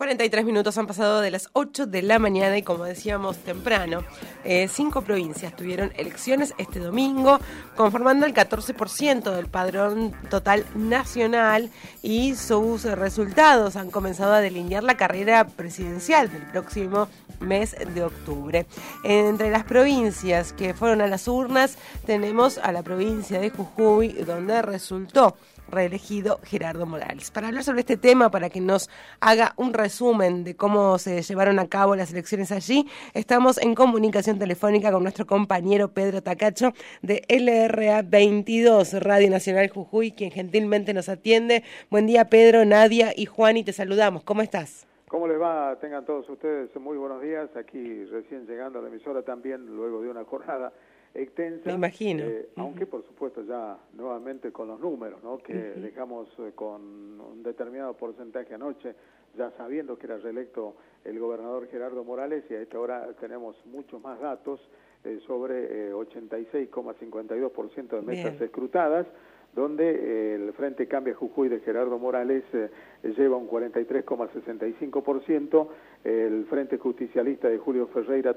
43 minutos han pasado de las 8 de la mañana y como decíamos temprano, 5 provincias tuvieron elecciones este domingo, conformando el 14% del padrón total nacional, y sus resultados han comenzado a delinear la carrera presidencial del próximo mes de octubre. Entre las provincias que fueron a las urnas tenemos a la provincia de Jujuy, donde resultó reelegido Gerardo Morales. Para hablar sobre este tema, para que nos haga un resumen de cómo se llevaron a cabo las elecciones allí, estamos en comunicación telefónica con nuestro compañero Pedro Tacacho de LRA 22, Radio Nacional Jujuy, quien gentilmente nos atiende. Buen día, Pedro, Nadia y Juan, y te saludamos. ¿Cómo estás? ¿Cómo les va? Tengan todos ustedes muy buenos días. Aquí recién llegando a la emisora también, luego de una jornada extensa. Me imagino. Aunque por supuesto ya nuevamente con los números, ¿no? Que dejamos con un determinado porcentaje anoche, ya sabiendo que era reelecto el gobernador Gerardo Morales, y a esta hora tenemos muchos más datos, sobre 86,52% de mesas escrutadas, donde el Frente Cambia Jujuy de Gerardo Morales lleva un 43,65%, el Frente Justicialista de Julio Ferreira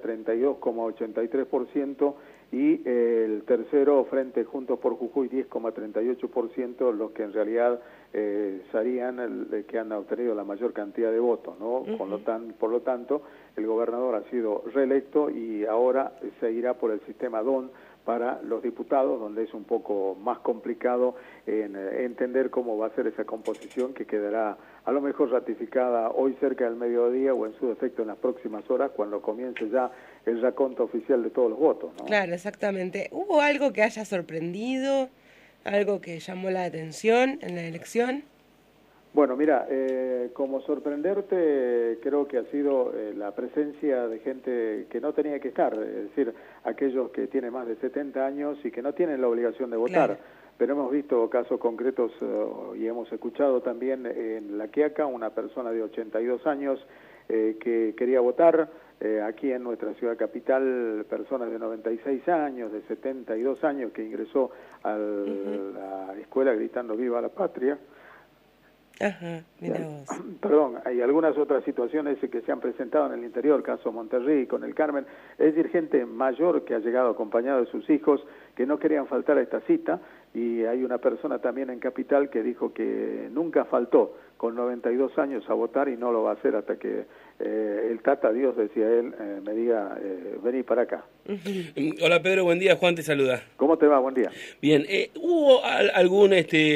32,83%, y el tercero, Frente Juntos por Jujuy, 10,38%, los que en realidad serían que han obtenido la mayor cantidad de votos, ¿no? Por lo tanto, el gobernador ha sido reelecto y ahora se irá por el sistema DON para los diputados, donde es un poco más complicado en entender cómo va a ser esa composición, que quedará a lo mejor ratificada hoy cerca del mediodía o en su defecto en las próximas horas, cuando comience ya el raconto oficial de todos los votos, ¿no? Claro, exactamente. ¿Hubo algo que haya sorprendido, algo que llamó la atención en la elección? Bueno, mira, como sorprenderte, creo que ha sido la presencia de gente que no tenía que estar, es decir, aquellos que tienen más de 70 años y que no tienen la obligación de votar. Claro. Pero hemos visto casos concretos y hemos escuchado también en La Quiaca una persona de 82 años que quería votar. Aquí en nuestra ciudad capital, personas de 96 años, de 72 años, que ingresó a la escuela gritando "Viva la Patria". Ajá, mira vos. Perdón, hay algunas otras situaciones que se han presentado en el interior, caso Monterrey, con el Carmen, es decir, gente mayor que ha llegado acompañado de sus hijos, que no querían faltar a esta cita, y hay una persona también en Capital que dijo que nunca faltó con 92 años a votar y no lo va a hacer hasta que el Tata Dios, decía él, me diga, vení para acá. Hola Pedro, buen día, Juan te saluda. ¿Cómo te va? Buen día. Bien, ¿hubo algún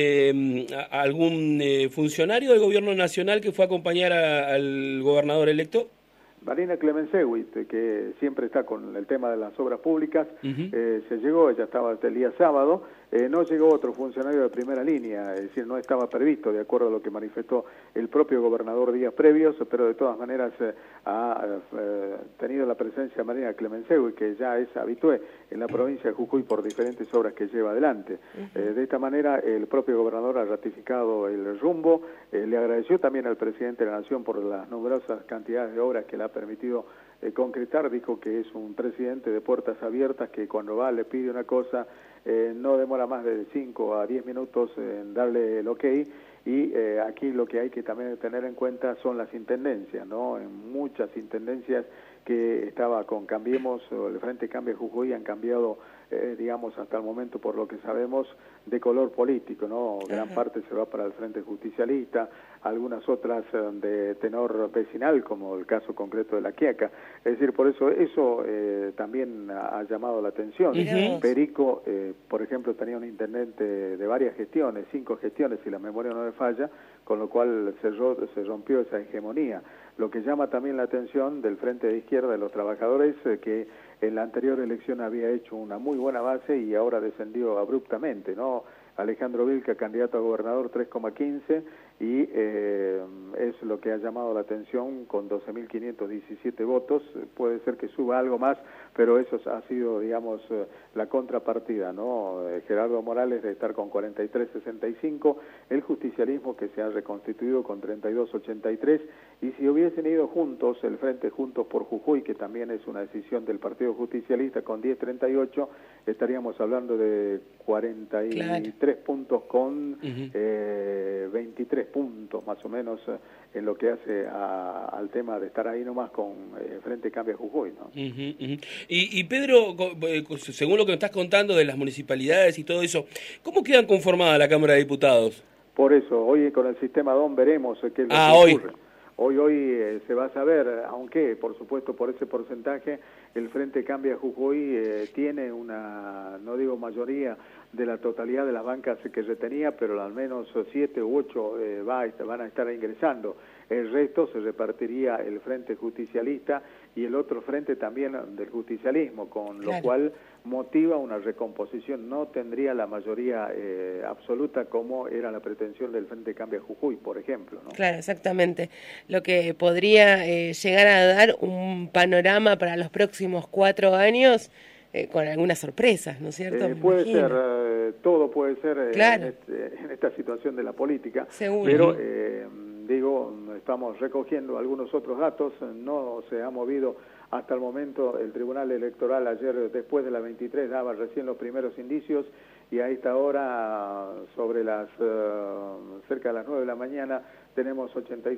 funcionario del gobierno nacional que fue a acompañar al gobernador electo? Marina Clemencewit, que siempre está con el tema de las obras públicas, se llegó, ella estaba hasta el día sábado, no llegó otro funcionario de primera línea, es decir, no estaba previsto, de acuerdo a lo que manifestó el propio gobernador días previos, pero de todas maneras ha tenido la presencia de Marina Clemencewit, que ya es habitué en la provincia de Jujuy por diferentes obras que lleva adelante. De esta manera, el propio gobernador ha ratificado el rumbo, le agradeció también al presidente de la Nación por las numerosas cantidades de obras que le ha permitido concretar. Dijo que es un presidente de puertas abiertas, que cuando va le pide una cosa, no demora más de 5 a 10 minutos en darle el ok, y aquí lo que hay que también tener en cuenta son las intendencias, ¿no? En muchas intendencias que estaba con Cambiemos, o el Frente Cambia Jujuy, han cambiado, digamos, hasta el momento, por lo que sabemos, de color político, ¿no? Gran parte se va para el Frente Justicialista, algunas otras de tenor vecinal, como el caso concreto de La Quiaca. Es decir, por eso también ha llamado la atención. Perico, por ejemplo, tenía un intendente de varias gestiones, 5 gestiones, si la memoria no me falla, con lo cual se rompió esa hegemonía. Lo que llama también la atención del Frente de Izquierda de los Trabajadores, que en la anterior elección había hecho una muy buena base y ahora descendió abruptamente, ¿no? Alejandro Vilca, candidato a gobernador, 3,15, y es lo que ha llamado la atención con 12.517 votos. Puede ser que suba algo más, pero eso ha sido, digamos, la contrapartida, ¿no? Gerardo Morales de estar con 43,65, el justicialismo que se ha reconstituido con 32,83, y si hubiesen ido juntos, el Frente Juntos por Jujuy, que también es una decisión del Partido Justicialista, con 10,38, estaríamos hablando de 43 puntos con 23 puntos más o menos en lo que hace al tema de estar ahí nomás con Frente Cambia Jujuy, ¿no? Y Pedro, según lo que me estás contando de las municipalidades y todo eso, ¿cómo quedan conformadas la Cámara de Diputados? Por eso, hoy con el sistema DON veremos qué es lo que ocurre. Hoy se va a saber, aunque por supuesto por ese porcentaje el Frente Cambia Jujuy tiene una, no digo mayoría de la totalidad de las bancas que retenía, pero al menos 7 u 8 van a estar ingresando. El resto se repartiría el Frente Justicialista y el otro frente también del justicialismo, con lo cual motiva una recomposición. No tendría la mayoría absoluta como era la pretensión del Frente Cambia Jujuy, por ejemplo, ¿no? Claro, exactamente. Lo que podría llegar a dar un panorama para los próximos 4 años con algunas sorpresas, ¿no es cierto? Puede ser, todo puede ser en esta situación de la política. Seguro. Pero digo, estamos recogiendo algunos otros datos, no se ha movido hasta el momento el Tribunal Electoral. Ayer, después de las 23, daba recién los primeros indicios, y a esta hora, sobre las cerca de las 9 de la mañana, tenemos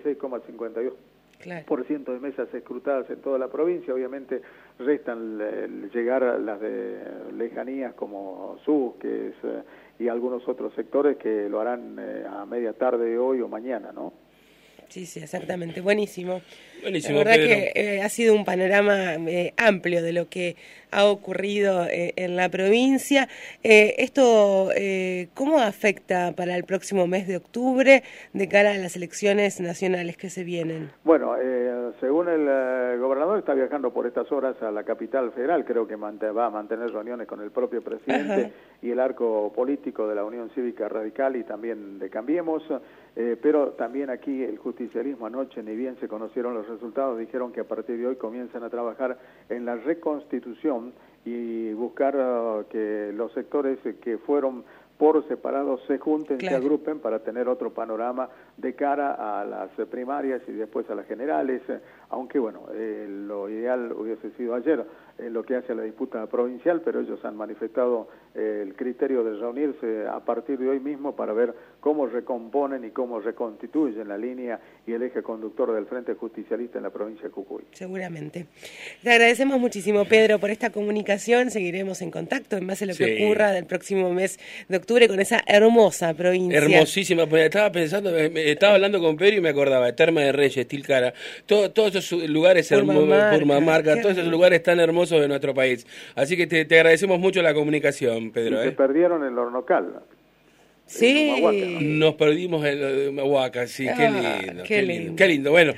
86,52% de mesas escrutadas en toda la provincia. Obviamente restan llegar a las de lejanías como SUS, y algunos otros sectores que lo harán a media tarde hoy o mañana, ¿no? Sí, exactamente. Buenísimo. Buenísimo, la verdad Pedro. que ha sido un panorama amplio de lo que ha ocurrido en la provincia. Esto, ¿cómo afecta para el próximo mes de octubre de cara a las elecciones nacionales que se vienen? Bueno, según el gobernador, está viajando por estas horas a la capital federal. Creo que va a mantener reuniones con el propio presidente y el arco político de la Unión Cívica Radical y también de Cambiemos. Pero también aquí el justicialismo anoche, ni bien se conocieron los resultados, dijeron que a partir de hoy comienzan a trabajar en la reconstitución y buscar que los sectores que fueron por separado se junten, se agrupen para tener otro panorama de cara a las primarias y después a las generales, aunque bueno, lo ideal hubiese sido ayer en lo que hace a la disputa provincial, pero ellos han manifestado el criterio de reunirse a partir de hoy mismo para ver cómo recomponen y cómo reconstituyen la línea y el eje conductor del Frente Justicialista en la provincia de Jujuy. Seguramente. Te agradecemos muchísimo, Pedro, por esta comunicación. Seguiremos en contacto en base a lo que ocurra del próximo mes de octubre con esa hermosa provincia. Hermosísima. Estaba pensando, estaba hablando con Pedro y me acordaba de Terma de Reyes, Tilcara, todos esos lugares hermosos, Purmamarca, todos esos lugares tan hermosos de nuestro país. Así que te agradecemos mucho la comunicación, Pedro. Y se perdieron el Hornocal. Sí. Humahuaca, ¿no? Nos perdimos el Humahuaca, sí, qué lindo. Bueno.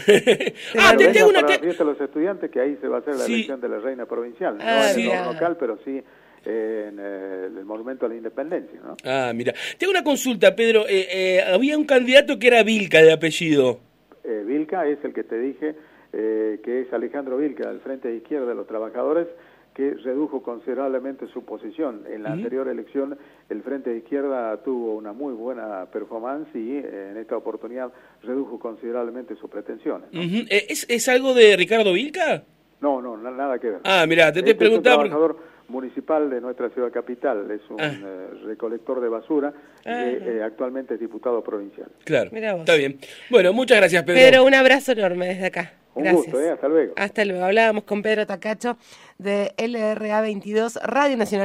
Te tengo una fiesta a los estudiantes, que ahí se va a hacer la elección de la reina provincial, no en el Hornocal, pero sí en el Monumento a la Independencia, ¿no? Mira, tengo una consulta, Pedro. Había un candidato que era Vilca de apellido. Vilca es el que te dije, que es Alejandro Vilca, del Frente de Izquierda de los Trabajadores, que redujo considerablemente su posición. En la anterior elección, el Frente de Izquierda tuvo una muy buena performance y en esta oportunidad redujo considerablemente sus pretensiones, ¿no? ¿Es algo de Ricardo Vilca? No, nada que ver. Mira, te preguntaba... Es un trabajador municipal de nuestra ciudad capital, es un recolector de basura y actualmente es diputado provincial. Claro, está bien. Bueno, muchas gracias, Pedro. Pedro, un abrazo enorme desde acá. Gracias. Un gusto, hasta luego. Hasta luego. Hablábamos con Pedro Tacacho de LRA 22, Radio Nacional.